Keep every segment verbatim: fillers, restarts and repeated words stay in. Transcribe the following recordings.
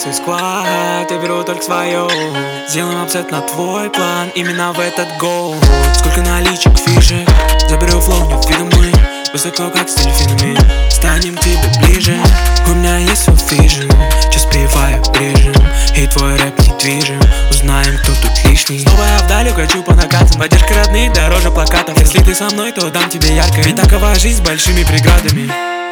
свой склад, я беру только свое. Сделаем апсет на твой план, именно в этот год. Сколько наличек, фишек, заберу флоу, нет вида мы. Высоко, как с дельфинами, станем к тебе ближе. У меня есть свой фижн, час приваю режим, и твой рэп недвижим. Узнаем, кто тут лишний. Снова я вдаль укачу по накатам, поддержка родных дороже плакатов. Если ты со мной, то дам тебе ярко, ведь такова жизнь с большими преградами.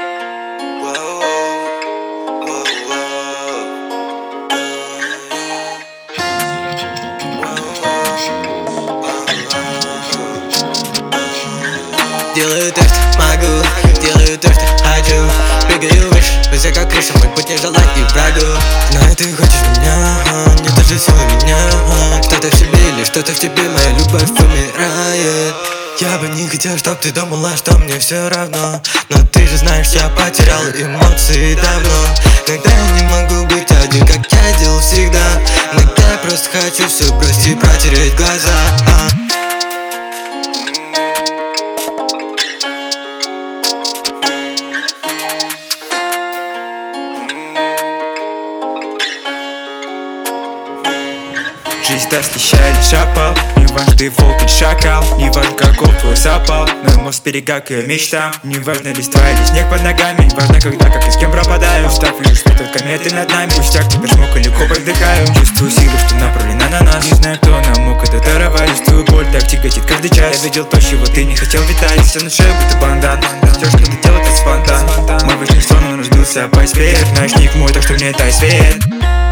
Делаю то, что могу, делаю то, что хочу. Прыгаю выше, выше как крыша, мой путь не желать и врагу. Знаю, ты хочешь меня, не та же сила меня. Что-то в тебе или что-то в тебе, моя любовь умирает. Я бы не хотел, чтоб ты думала, что мне все равно. Но ты же знаешь, я потерял эмоции давно. Иногда я не могу быть один, как я делал всегда. Иногда я просто хочу все бросить и протереть глаза. Жизнь даст леща или шапал, не важно, ты волк или шакал, не важно, каков твой запал. Мой мозг берега к ее мечтам, не важно, листва или снег под ногами. Важно, когда, как и с кем пропадаю. Устав лишь сметут кометы над нами. Пустяк, теперь смог или копой вдыхаю. Чувствую силу, что направлена на нас. Не знаю, кто нам мог это даровать. Чувствую боль, так тяготит каждый час. Я видел то, чего ты не хотел видать. Все на шее, будто бандан. Все, что ты делал, это спонтан. Мой вечный сон, он разбился по спех. Ночник мой, так что мне дай свет.